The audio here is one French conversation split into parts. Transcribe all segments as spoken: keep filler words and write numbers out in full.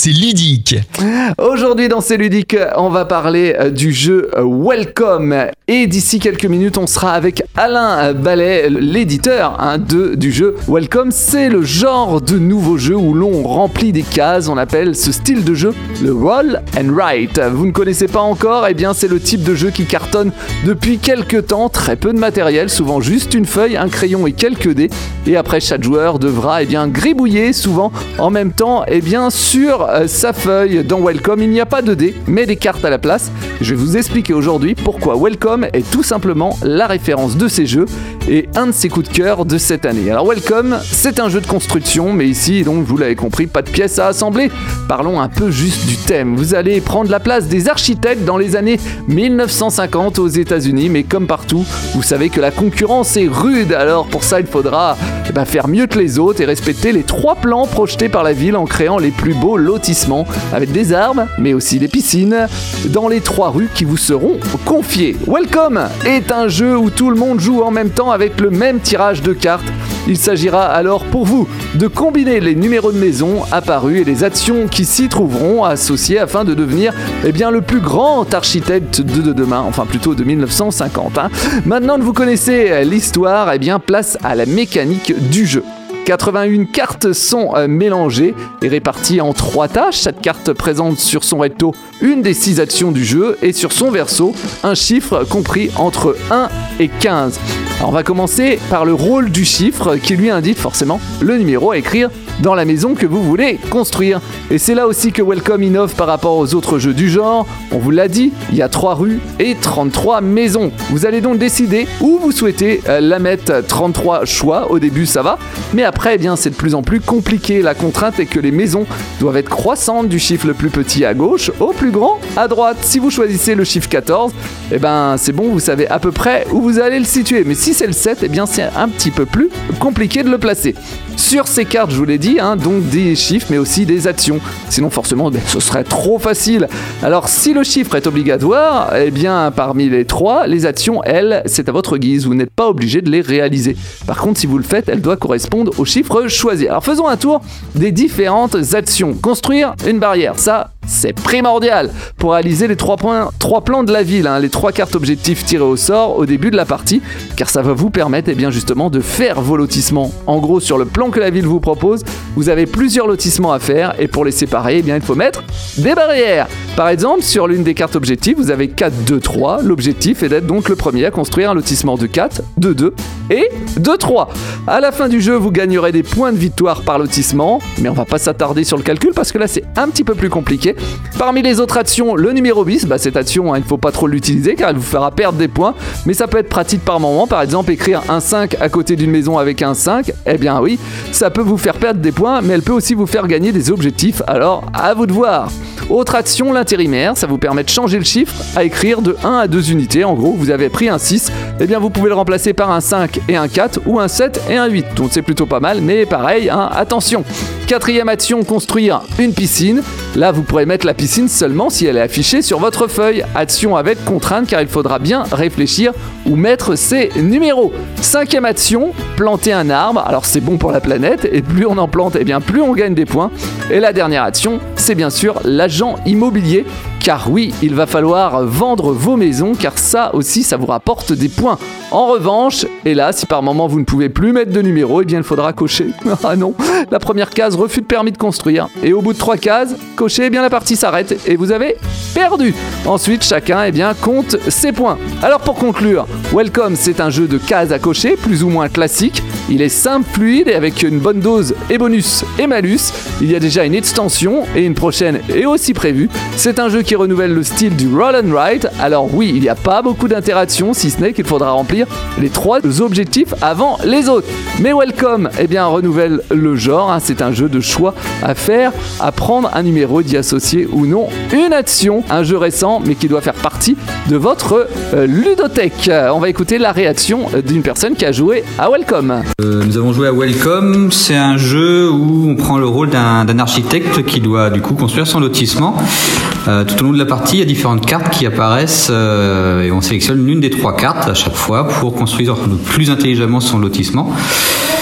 C'est ludique. Aujourd'hui dans C'est ludique, on va parler du jeu Welcome. Et d'ici quelques minutes, on sera avec Alain Ballet, l'éditeur hein, de, du jeu Welcome. C'est le genre de nouveau jeu où l'on remplit des cases. On appelle ce style de jeu le roll and write. Vous ne connaissez pas encore? Eh bien, c'est le type de jeu qui cartonne depuis quelques temps. Très peu de matériel, souvent juste une feuille, un crayon et quelques dés. Et après, chaque joueur devra eh bien, gribouiller, souvent en même temps, eh bien, sur euh, sa feuille. Dans Welcome, il n'y a pas de dés, mais des cartes à la place. Je vais vous expliquer aujourd'hui pourquoi Welcome est tout simplement la référence de ces jeux et un de ses coups de cœur de cette année. Alors Welcome, c'est un jeu de construction, mais ici, donc vous l'avez compris, pas de pièces à assembler. Parlons un peu juste du thème. Vous allez prendre la place des architectes dans les années mille neuf cent cinquante aux États-Unis, mais comme partout, vous savez que la concurrence est rude. Alors pour ça, il faudra eh ben, faire mieux que les autres et respecter les trois plans projetés par la ville en créant les plus beaux lotissements avec des arbres, mais aussi des piscines dans les trois rues qui vous seront confiées. Welcome est un jeu où tout le monde joue en même temps avec le même tirage de cartes. Il s'agira alors pour vous de combiner les numéros de maison apparus et les actions qui s'y trouveront associées afin de devenir eh bien, le plus grand architecte de, de demain, enfin plutôt de mille neuf cent cinquante. Hein. Maintenant que vous connaissez l'histoire, eh bien, place à la mécanique du jeu. quatre-vingt-une cartes sont euh, mélangées et réparties en trois tâches. Chaque carte présente sur son recto une des six actions du jeu et sur son verso un chiffre compris entre un et quinze. Alors on va commencer par le rôle du chiffre qui lui indique forcément le numéro à écrire dans la maison que vous voulez construire. Et c'est là aussi que Welcome innove par rapport aux autres jeux du genre. On vous l'a dit, il y a trois rues et trente-trois maisons. Vous allez donc décider où vous souhaitez euh, la mettre. trente-trois choix, au début ça va, mais après eh bien, c'est de plus en plus compliqué. La contrainte est que les maisons doivent être croissantes du chiffre le plus petit à gauche au plus grand à droite. Si vous choisissez le chiffre quatorze, eh ben, c'est bon, vous savez à peu près où vous allez le situer. Mais si c'est le sept, eh bien, c'est un petit peu plus compliqué de le placer. Sur ces cartes, je vous l'ai dit, hein, donc des chiffres mais aussi des actions. Sinon forcément ben, ce serait trop facile. Alors si le chiffre est obligatoire, eh bien parmi les trois, les actions, elles, c'est à votre guise. Vous n'êtes pas obligé de les réaliser. Par contre, si vous le faites, elle doit correspondre au chiffre choisi. Alors faisons un tour des différentes actions. Construire une barrière, ça c'est primordial pour réaliser les trois, points, trois plans de la ville, hein, les trois cartes objectifs tirées au sort au début de la partie, car ça va vous permettre eh bien, justement de faire vos lotissements. En gros, sur le plan que la ville vous propose, vous avez plusieurs lotissements à faire et pour les séparer, eh bien, il faut mettre des barrières. Par exemple, sur l'une des cartes objectifs, vous avez quatre, deux, trois. L'objectif est d'être donc le premier à construire un lotissement de quatre, de deux et de trois. À la fin du jeu, vous gagnerez des points de victoire par lotissement, mais on va pas s'attarder sur le calcul parce que là, c'est un petit peu plus compliqué. Parmi les autres actions, le numéro bis, bah cette action, hein, il ne faut pas trop l'utiliser car elle vous fera perdre des points, mais ça peut être pratique par moment. Par exemple, écrire un cinq à côté d'une maison avec un cinq, eh bien oui, ça peut vous faire perdre des points, mais elle peut aussi vous faire gagner des objectifs, alors à vous de voir. Autre action, l'intérimaire, ça vous permet de changer le chiffre à écrire de un à deux unités. En gros, vous avez pris un six, eh bien vous pouvez le remplacer par un cinq et un quatre ou un sept et un huit. Donc c'est plutôt pas mal, mais pareil, hein, attention. Quatrième action, construire une piscine. Là, vous pourrez mettre la piscine seulement si elle est affichée sur votre feuille. Action avec contrainte car il faudra bien réfléchir ou mettre ses numéros. Cinquième action, planter un arbre. Alors c'est bon pour la planète et plus on en plante, eh bien plus on gagne des points. Et la dernière action, c'est bien sûr l'agent immobilier. Car oui, il va falloir vendre vos maisons car ça aussi, ça vous rapporte des points. En revanche, et là, si par moment vous ne pouvez plus mettre de numéro, eh bien il faudra cocher. Ah non, la première case, refus de permis de construire. Et au bout de trois cases, cochez, eh bien la partie s'arrête et vous avez perdu. Ensuite, chacun eh bien, compte ses points. Alors pour conclure, Welcome, c'est un jeu de cases à cocher, plus ou moins classique. Il est simple, fluide et avec une bonne dose et bonus et malus. Il y a déjà une extension et une prochaine est aussi prévue. C'est un jeu qui renouvelle le style du roll and write. Alors oui, il n'y a pas beaucoup d'interactions, si ce n'est qu'il faudra remplir les trois objectifs avant les autres. Mais Welcome, eh bien, renouvelle le genre. Hein. C'est un jeu de choix à faire, à prendre un numéro, d'y associer ou non une action. Un jeu récent, mais qui doit faire partie de votre euh, ludothèque. On va écouter la réaction d'une personne qui a joué à Welcome. Euh, nous avons joué à Welcome. C'est un jeu où on prend le rôle d'un, d'un architecte qui doit du coup construire son lotissement. Euh, tout au long de la partie, il y a différentes cartes qui apparaissent euh, et on sélectionne l'une des trois cartes à chaque fois pour construire le plus intelligemment son lotissement.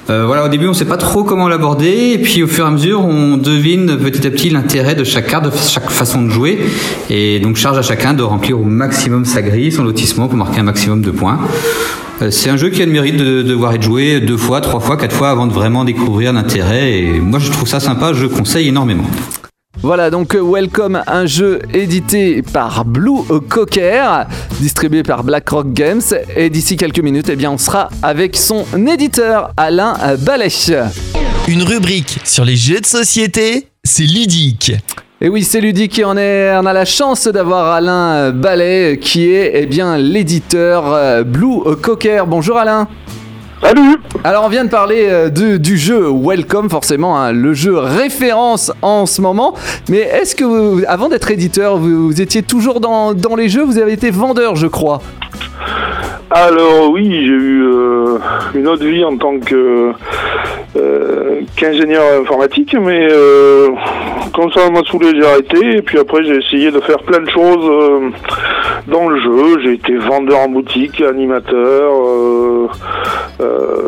Euh, voilà, au début, on sait pas trop comment l'aborder, et puis au fur et à mesure, on devine petit à petit l'intérêt de chaque carte, de chaque façon de jouer, et donc charge à chacun de remplir au maximum sa grille, son lotissement pour marquer un maximum de points. Euh, c'est un jeu qui a le mérite de devoir être joué deux fois, trois fois, quatre fois avant de vraiment découvrir l'intérêt, et moi je trouve ça sympa, je conseille énormément. Voilà, donc Welcome, un jeu édité par Blue Cocker, distribué par BlackRock Games, et d'ici quelques minutes, eh bien, on sera avec son éditeur, Alain Ballet. Une rubrique sur les jeux de société, c'est ludique. Et oui, c'est ludique et on, est, on a la chance d'avoir Alain Ballet, qui est eh bien, l'éditeur Blue Cocker. Bonjour Alain. Salut. Alors on vient de parler de, du jeu Welcome, forcément, hein, le jeu référence en ce moment. Mais est-ce que, vous, avant d'être éditeur, vous, vous étiez toujours dans, dans les jeux? Vous avez été vendeur, je crois. Alors oui, j'ai eu euh, une autre vie en tant que euh, qu'ingénieur informatique, mais euh, quand ça m'a saoulé, j'ai arrêté. Et puis après, j'ai essayé de faire plein de choses euh, dans le jeu. J'ai été vendeur en boutique, animateur, euh, euh,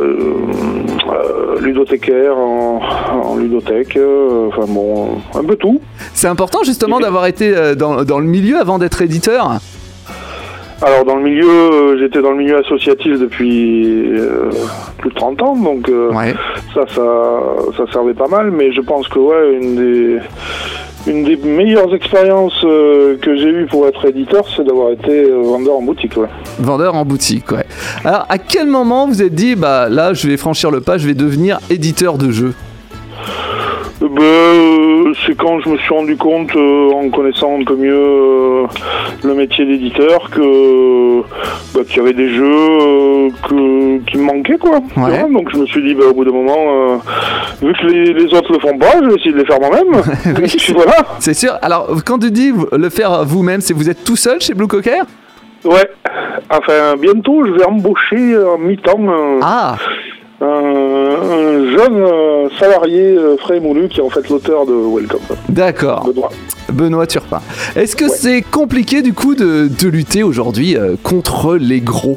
euh, ludothécaire en, en ludothèque, euh, enfin bon, un peu tout. C'est important justement d'avoir été dans, dans le milieu avant d'être éditeur. Alors dans le milieu, euh, j'étais dans le milieu associatif depuis euh, plus de trente ans, donc euh, ouais. ça, ça, ça servait pas mal, mais je pense que ouais, une des, une des meilleures expériences euh, que j'ai eues pour être éditeur, c'est d'avoir été euh, vendeur en boutique. Ouais. Vendeur en boutique, ouais. Alors à quel moment vous êtes dit, bah là je vais franchir le pas, je vais devenir éditeur de jeux? Ben, euh, c'est quand je me suis rendu compte, euh, en connaissant un peu mieux euh, le métier d'éditeur, que bah, qu'il y avait des jeux euh, que, qui me manquaient, quoi. Ouais. Donc je me suis dit, bah, au bout d'un moment, euh, vu que les, les autres le font pas, je vais essayer de les faire moi-même. Oui, c'est, voilà. C'est sûr. Alors, quand tu dis le faire vous-même, c'est vous êtes tout seul chez Blue Cocker? Ouais. Enfin, bientôt, je vais embaucher en mi-temps. Euh, ah. Un, un jeune euh, salarié euh, frais et moulu qui est en fait l'auteur de Welcome. D'accord. Benoît. Benoît Turpin. Est-ce que ouais. c'est compliqué du coup de, de lutter aujourd'hui euh, contre les gros?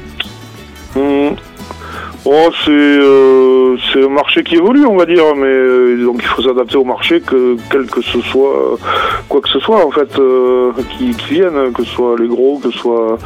mmh. Oh, c'est, euh, c'est un marché qui évolue, on va dire, mais euh, donc il faut s'adapter au marché, que quel que ce soit, quoi que ce soit en fait, euh, qui, qui vienne, que ce soit les gros, que ce soit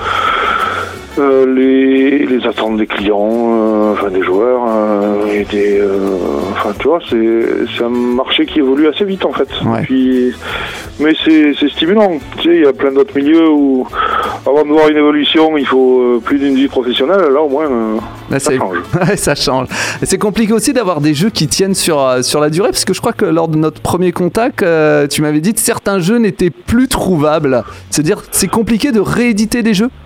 euh, les, les attentes des clients, euh, enfin des joueurs, euh, et des, euh, enfin tu vois, c'est, c'est un marché qui évolue assez vite en fait. Ouais. Puis, mais c'est, c'est stimulant. Tu sais, il y a plein d'autres milieux où avant de voir une évolution, il faut euh, plus d'une vie professionnelle. Là, au moins, euh, Là, ça c'est... change. Ouais, ça change. Et c'est compliqué aussi d'avoir des jeux qui tiennent sur, euh, sur la durée, parce que je crois que lors de notre premier contact, euh, tu m'avais dit que certains jeux n'étaient plus trouvables. C'est-à-dire, c'est compliqué de rééditer des jeux?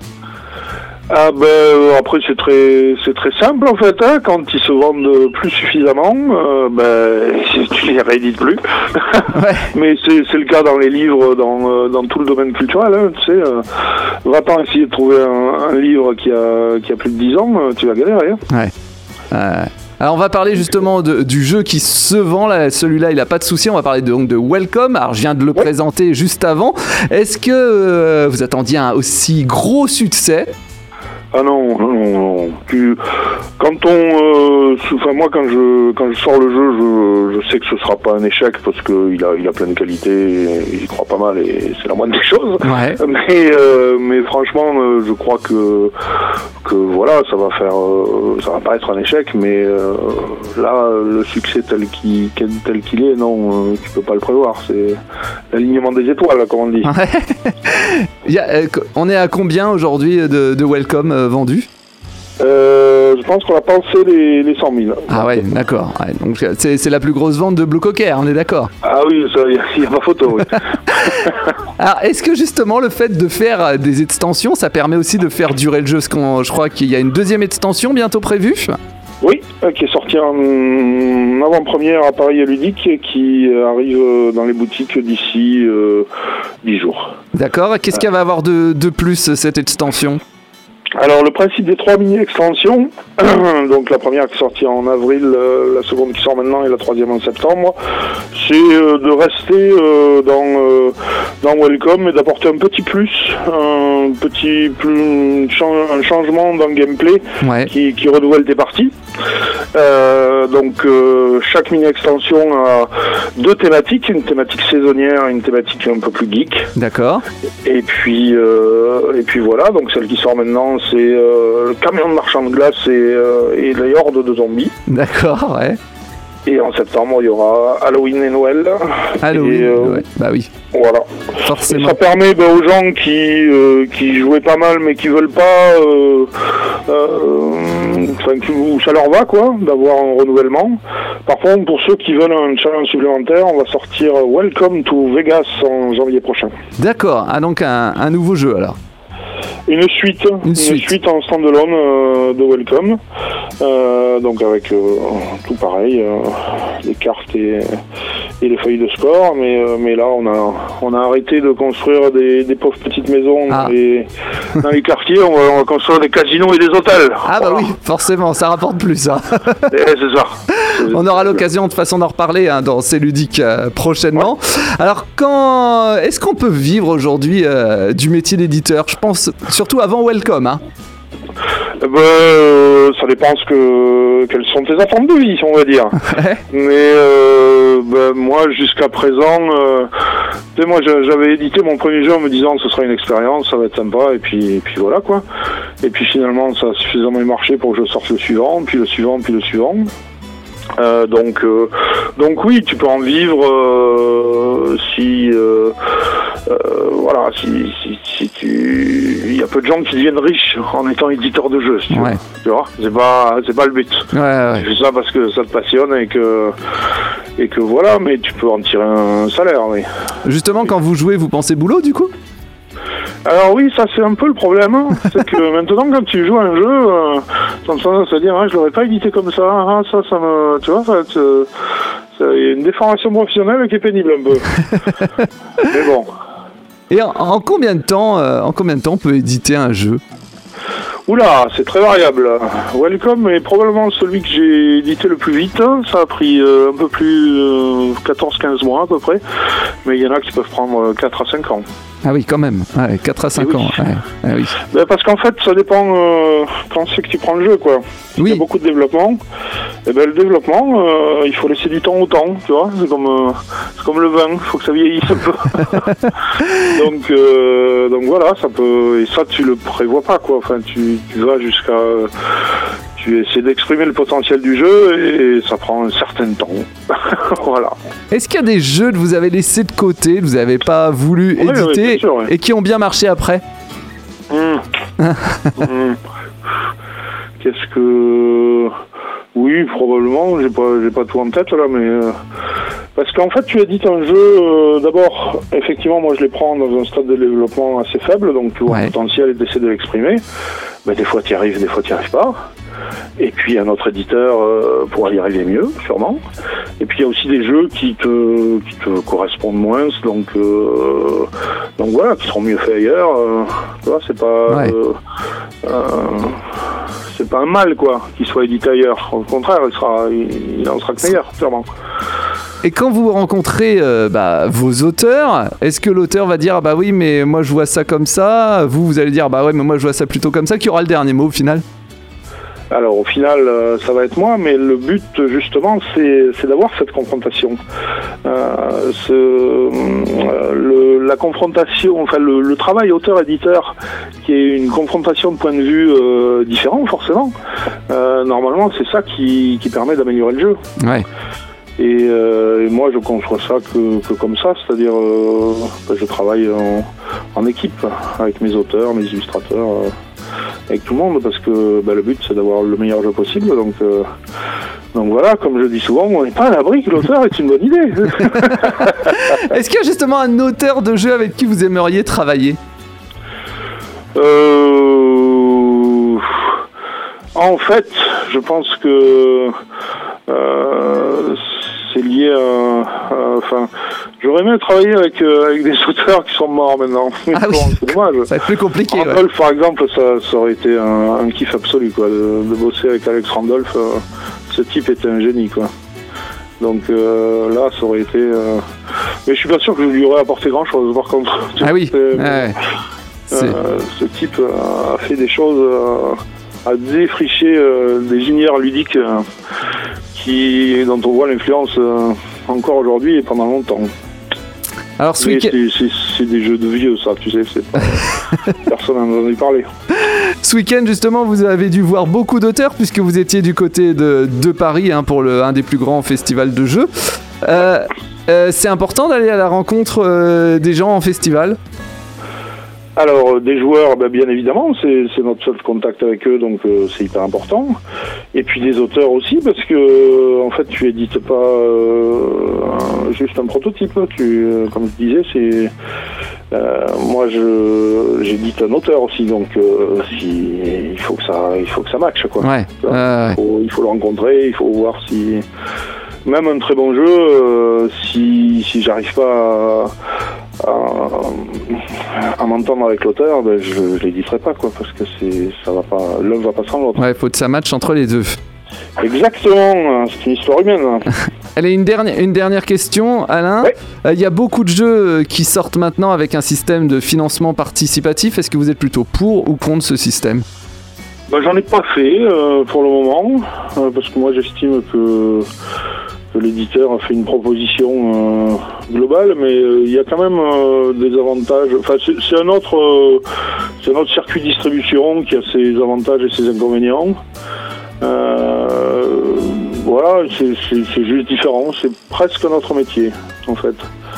Ah ben après c'est très c'est très simple en fait, hein, quand ils se vendent plus suffisamment, euh, ben tu les réédites plus. Ouais. Mais c'est c'est le cas dans les livres, dans dans tout le domaine culturel, hein, tu sais. Euh, va-t'en essayer de trouver un, un livre qui a qui a plus de dix ans, tu vas galérer. Hein. Ouais. Euh... Alors on va parler justement de, du jeu qui se vend, là, celui-là il n'a pas de souci, on va parler de, donc de Welcome, alors je viens de le ouais. présenter juste avant. Est-ce que euh, vous attendiez un aussi gros succès? Ah non, non, non. Tu, quand on, euh, enfin moi quand je quand je sors le jeu, je, je sais que ce sera pas un échec parce que il a il a plein de qualités, il y croit pas mal et c'est la moindre des choses. Ouais. Mais euh, mais franchement, euh, je crois que que voilà, ça va faire, euh, ça va pas être un échec, mais euh, là le succès tel qu'il tel qu'il est, non, euh, tu peux pas le prévoir. C'est l'alignement des étoiles, là, comme on dit. Ouais. il y a, euh, on est à combien aujourd'hui de, de Welcome euh, vendus? Euh, je pense qu'on a passé les, les cent mille. Ah ouais, d'accord. Ouais, donc c'est, c'est la plus grosse vente de Blue Cocker, on est d'accord? Ah oui, il n'y a, a pas photo. Oui. Alors, est-ce que justement le fait de faire des extensions, ça permet aussi de faire durer le jeu? Parce qu'on, je crois qu'il y a une deuxième extension bientôt prévue. Oui, qui est sorti en avant-première à Paris et Ludique et qui arrive dans les boutiques d'ici euh, dix jours. D'accord. Qu'est-ce qu'il va y avoir de, de plus, cette extension? Alors le principe des trois mini-extensions, donc la première qui est sortie en avril, euh, la seconde qui sort maintenant et la troisième en septembre, c'est euh, de rester euh, dans, euh, dans Welcome et d'apporter un petit plus, un petit plus, un changement dans le gameplay Ouais. qui, qui renouvelle tes parties. Euh, donc euh, chaque mini-extension a deux thématiques, une thématique saisonnière et une thématique un peu plus geek. D'accord. Et puis, euh, et puis voilà, donc celle qui sort maintenant, c'est euh, le camion de marchand de glace et, euh, et les hordes de zombies. D'accord, ouais. Et en septembre, il y aura Halloween et Noël. Halloween, Et, euh, ouais. Bah oui, Voilà. forcément. Ça permet ben, aux gens qui, euh, qui jouaient pas mal mais qui veulent pas, euh, euh, enfin, qui- où ça leur va quoi, d'avoir un renouvellement. Par contre, pour ceux qui veulent un challenge supplémentaire, on va sortir Welcome to Vegas en janvier prochain. D'accord, ah donc un, un nouveau jeu alors. Une suite, Une une suite. suite, en standalone euh, de Welcome, euh, donc avec euh, tout pareil, euh, les cartes et, et les feuilles de score, mais, euh, mais là on a, on a arrêté de construire des, des pauvres petites maisons Ah. dans, les, dans les quartiers, on va, on va construire des casinos et des hôtels. Ah bah Voilà. oui, forcément, ça rapporte plus ça. Eh, c'est ça. On aura l'occasion de toute façon d'en reparler hein, dans C'est ludique euh, prochainement. Alors quand est-ce qu'on peut vivre aujourd'hui euh, du métier d'éditeur? Je pense surtout avant Welcome. Hein. Eh ben, euh, ça dépend ce que, quelles sont tes attentes de vie, on va dire. Ouais. Mais euh, ben, moi, jusqu'à présent, euh, tu sais, moi, j'a- j'avais édité mon premier jeu en me disant que ce sera une expérience, ça va être sympa, et puis, et puis voilà quoi. Et puis finalement, ça a suffisamment marché pour que je sorte le suivant, puis le suivant, puis le suivant. Euh, donc, euh, donc oui, tu peux en vivre euh, si, euh, euh, voilà, si, si, si tu, il y a peu de gens qui deviennent riches en étant éditeur de jeux, si tu veux. Ouais. Tu vois, c'est pas, c'est pas le but. Ouais, ouais. Tu fais ça parce que ça te passionne et que, et que voilà, mais tu peux en tirer un salaire, oui. Justement, quand vous jouez, vous pensez boulot du coup? Alors oui, ça c'est un peu le problème, hein. C'est que maintenant quand tu joues à un jeu, euh, t'as tendance à dire, ah, je l'aurais pas édité comme ça, ah, ça, ça me, tu vois, en fait, euh, ça- il y a une déformation professionnelle qui est pénible un peu. Mais bon. Et en, en combien de temps, euh, en combien de temps on peut éditer un jeu? Oula, c'est très variable. Welcome est probablement celui que j'ai édité le plus vite. Ça a pris euh, un peu plus euh, quatorze quinze mois à peu près. Mais il y en a qui peuvent prendre quatre à cinq ans. Ah oui, quand même. Ouais, quatre à cinq Eh oui. ans. Ouais. Ah oui. Ben, parce qu'en fait, ça dépend euh, quand c'est que tu prends le jeu, quoi. Il y a Oui. beaucoup de développement. Et ben le développement, euh, il faut laisser du temps au temps, tu vois. C'est comme, euh, c'est comme le vin, il faut que ça vieillisse un peu. donc, euh, donc voilà, ça peut. Et ça, tu le prévois pas, quoi. Enfin, tu, tu vas jusqu'à. Tu essaies d'exprimer le potentiel du jeu et ça prend un certain temps. Voilà. Est-ce qu'il y a des jeux que vous avez laissés de côté, que vous n'avez pas voulu Oui, oui, éditer bien sûr, oui. et qui ont bien marché après? Hum. Hum. Qu'est-ce que... Oui, probablement, j'ai pas, j'ai pas tout en tête là, mais... euh, Parce qu'en fait, tu édites un jeu, euh, d'abord, effectivement, moi je les prends dans un stade de développement assez faible, donc tu vois Ouais. le potentiel et tu essaies de l'exprimer. Mais des fois tu y arrives, des fois tu n'y arrives pas. Et puis un autre éditeur euh, pourra y arriver mieux, sûrement. Et puis il y a aussi des jeux qui te, qui te correspondent moins, donc, euh, donc voilà, qui seront mieux faits ailleurs. Euh, tu vois, c'est pas... Ouais. euh, euh, c'est pas un mal, quoi, qu'il soit édité ailleurs. Au contraire, il, sera, il, il en sera que meilleur, sûrement. Et quand vous rencontrez euh, bah, vos auteurs, est-ce que l'auteur va dire ah bah oui mais moi je vois ça comme ça, vous vous allez dire bah ouais mais moi je vois ça plutôt comme ça, qui aura le dernier mot au final? Alors au final, euh, ça va être moi, mais le but justement, c'est, c'est d'avoir cette confrontation. Euh, ce, euh, le, la confrontation, enfin le, le travail auteur-éditeur, qui est une confrontation de points de vue euh, différents forcément. Euh, normalement, c'est ça qui, qui permet d'améliorer le jeu. Ouais. Et, euh, et moi, je conçois ça que, que comme ça, c'est-à-dire, euh, que je travaille en, en équipe avec mes auteurs, mes illustrateurs. Euh, avec tout le monde, parce que bah, le but c'est d'avoir le meilleur jeu possible, donc, euh, donc voilà, comme je dis souvent, on n'est pas à l'abri que l'auteur est une bonne idée. Est-ce qu'il y a justement un auteur de jeu avec qui vous aimeriez travailler? euh, en fait, je pense que euh, c'est lié à, à- enfin, J'aurais aimé travailler avec, euh, avec des auteurs qui sont morts maintenant. Mais Ah bon, oui. c'est dommage. Ça va être plus compliqué. Ouais. Randolph, par exemple, ça, ça aurait été un, un kiff absolu, quoi, de, de bosser avec Alex Randolph. Euh, ce type était un génie, quoi. Donc euh, là, ça aurait été... Euh... Mais je suis pas sûr que je lui aurais apporté grand-chose, par contre. Ah oui. C'est- Ouais. C'est- Euh, ce type a fait des choses, euh, a défriché euh, des univers ludiques euh, qui, dont on voit l'influence euh, encore aujourd'hui et pendant longtemps. Alors ce Mais week-end, c'est, c'est, c'est des jeux de vieux, ça, tu sais, c'est pas... personne n'en a entendu parler. ce week-end, justement, vous avez dû voir beaucoup d'auteurs puisque vous étiez du côté de, de Paris hein, pour le, un des plus grands festivals de jeux. Euh, euh, c'est important d'aller à la rencontre euh, des gens en festival. Alors, euh, des joueurs, bah, bien évidemment, c'est, c'est notre seul contact avec eux, donc euh, c'est hyper important. Et puis des auteurs aussi, parce que euh, en fait, tu édites pas euh, un- juste un prototype. Tu, euh, comme je disais, c'est euh, moi, je j'édite un auteur aussi, donc euh, si, il faut que ça, il faut que ça matche, quoi. Ouais. Tu vois, Euh, il, faut, il faut le rencontrer, il faut voir si même un très bon jeu, euh, si si j'arrive pas à, à, à m'entendre avec l'auteur, ben je, je l'éditerai pas, quoi, parce que c'est ça va pas, l'un va pas sans l'autre. ouais, faut que ça matche entre les deux. Exactement, c'est une histoire humaine. Allez, une dernière, une dernière question, Alain. Ouais. Euh, Il y a beaucoup de jeux qui sortent maintenant avec un système de financement participatif. Est-ce que vous êtes plutôt pour ou contre ce système ? Ben, j'en ai pas fait euh, pour le moment, euh, parce que moi j'estime que, que l'éditeur a fait une proposition euh, globale, mais il euh, y a quand même euh, des avantages. Enfin, c'est, c'est un autre, euh, c'est un autre circuit de distribution qui a ses avantages et ses inconvénients. Euh, voilà, c'est, c'est, c'est juste différent. C'est presque notre métier, en fait.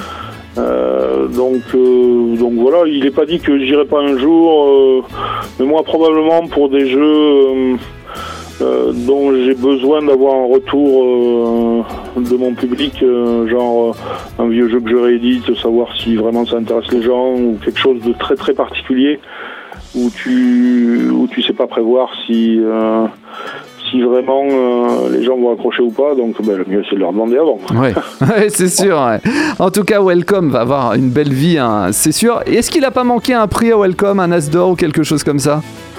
Euh, donc, euh, donc voilà, il n'est pas dit que j'irai pas un jour, euh, mais moi probablement pour des jeux euh, euh, dont j'ai besoin d'avoir un retour euh, de mon public, euh, genre euh, un vieux jeu que je réédite, savoir si vraiment ça intéresse les gens, ou quelque chose de très très particulier où tu où tu sais pas prévoir si euh, si vraiment euh, les gens vont accrocher ou pas, donc ben, le mieux c'est de leur demander avant. Ouais, ouais, c'est sûr. Ouais. En tout cas, Welcome va avoir une belle vie, hein, c'est sûr. Et est-ce qu'il n'a pas manqué un prix à Welcome, un As d'or ou quelque chose comme ça ?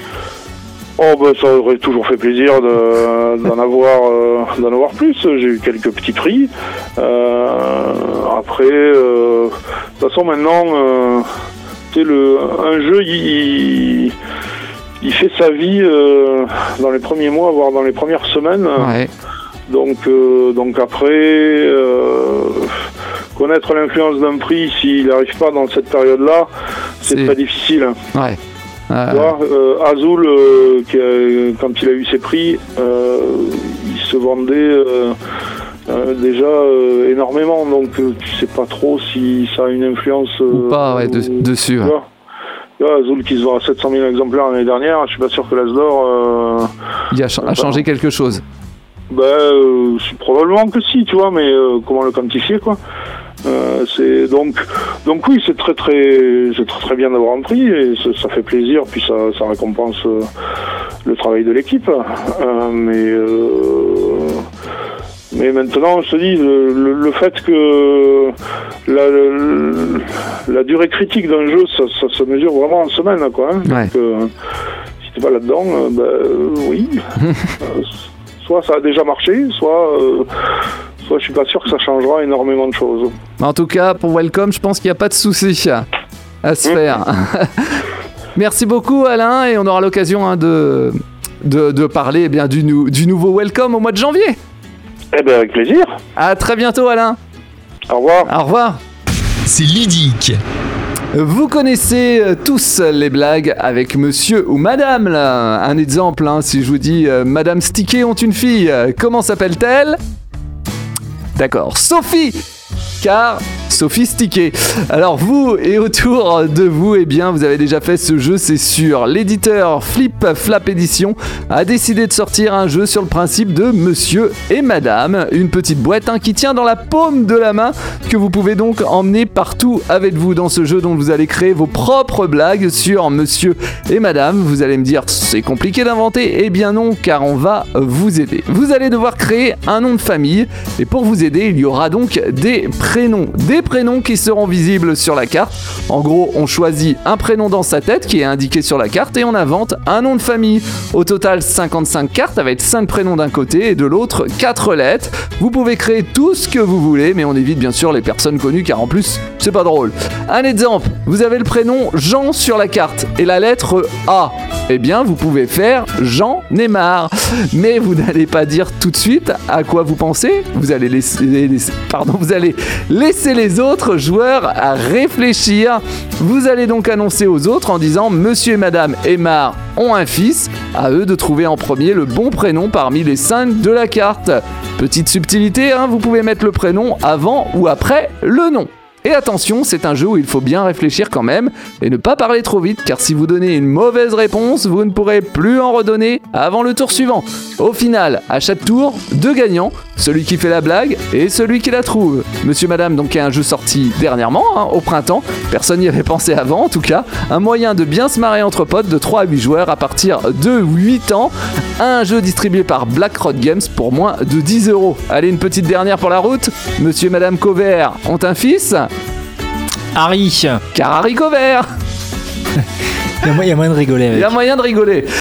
Oh ben ça aurait toujours fait plaisir de, d'en avoir euh, d'en avoir plus. J'ai eu quelques petits prix. Euh, après, euh, de toute façon maintenant, euh, tu sais, le un jeu il, il fait sa vie euh, dans les premiers mois, voire dans les premières semaines. Ouais. Donc euh, donc après euh, connaître l'influence d'un prix s'il n'arrive pas dans cette période-là, c'est, C'est- très difficile. Ouais. Euh, Tu vois, euh, Azul, euh, qui a- quand il a eu ses prix, euh, il se vendait euh, euh, déjà euh, énormément, donc euh, tu sais pas trop si ça a une influence euh, ou pas, ouais, de- ou- dessus. tu Ouais. vois. Tu vois, Azul qui se vend à sept cent mille exemplaires l'année dernière, je suis pas sûr que l'As d'or, euh, Il a, cha- a changé quelque chose. ben, euh, c'est probablement que si, tu vois, mais euh, comment le quantifier, quoi. Euh, c'est donc donc oui, c'est très très c'est très très bien d'avoir un prix et ça, ça fait plaisir, puis ça, ça récompense euh, le travail de l'équipe, euh, mais euh, mais maintenant je te dis le, le, le fait que la, le- la durée critique d'un jeu ça, ça se mesure vraiment en semaine, quoi, hein. Ouais. Donc, euh, si t'es pas là-dedans, euh, ben euh, oui. Euh, soit ça a déjà marché, soit euh, soit je suis pas sûr que ça changera énormément de choses. En tout cas, pour Welcome, je pense qu'il n'y a pas de souci à se faire. Merci beaucoup, Alain, et on aura l'occasion hein, de, de, de parler eh bien, du, nou- du nouveau Welcome au mois de janvier. Eh ben avec plaisir. À très bientôt, Alain. Au revoir. Au revoir. C'est ludique. Vous connaissez euh, tous les blagues avec monsieur ou madame, là. Un exemple, hein, si je vous dis euh, Madame Stické ont une fille, euh, comment s'appelle-t-elle ? D'accord, Sophie, car sophistiqué. Alors vous et autour de vous, eh bien vous avez déjà fait ce jeu, c'est sûr. L'éditeur Flip Flap Edition a décidé de sortir un jeu sur le principe de Monsieur et Madame, une petite boîte hein, qui tient dans la paume de la main, que vous pouvez donc emmener partout avec vous dans ce jeu, dont vous allez créer vos propres blagues sur Monsieur et Madame. Vous allez me dire c'est compliqué d'inventer, eh bien non, car on va vous aider. Vous allez devoir créer un nom de famille et pour vous aider, il y aura donc des prénoms, des des prénoms qui seront visibles sur la carte. En gros, on choisit un prénom dans sa tête qui est indiqué sur la carte et on invente un nom de famille. Au total, cinquante-cinq cartes avec cinq prénoms d'un côté et de l'autre quatre lettres. Vous pouvez créer tout ce que vous voulez, mais on évite bien sûr les personnes connues car en plus, c'est pas drôle. Un exemple, vous avez le prénom Jean sur la carte et la lettre A. Eh bien, vous pouvez faire Jean Neymar. Mais vous n'allez pas dire tout de suite à quoi vous pensez. Vous allez laisser, laisser, pardon, vous allez laisser les autres joueurs à réfléchir. Vous allez donc annoncer aux autres en disant Monsieur et Madame Aymar ont un fils. À eux de trouver en premier le bon prénom parmi les cinq de la carte. Petite subtilité, hein, vous pouvez mettre le prénom avant ou après le nom. Et attention, c'est un jeu où il faut bien réfléchir quand même et ne pas parler trop vite car si vous donnez une mauvaise réponse, vous ne pourrez plus en redonner avant le tour suivant. Au final, à chaque tour, deux gagnants, celui qui fait la blague et celui qui la trouve. Monsieur Madame donc est un jeu sorti dernièrement, hein, au printemps, personne n'y avait pensé avant en tout cas, un moyen de bien se marrer entre potes de trois à huit joueurs à partir de huit ans, un jeu distribué par Black Road Games pour moins de dix euros. Allez, une petite dernière pour la route, Monsieur et Madame Covert ont un fils. Harry. Car Harry Covert. Il y a moyen de rigoler avec. Il y a moyen de rigoler.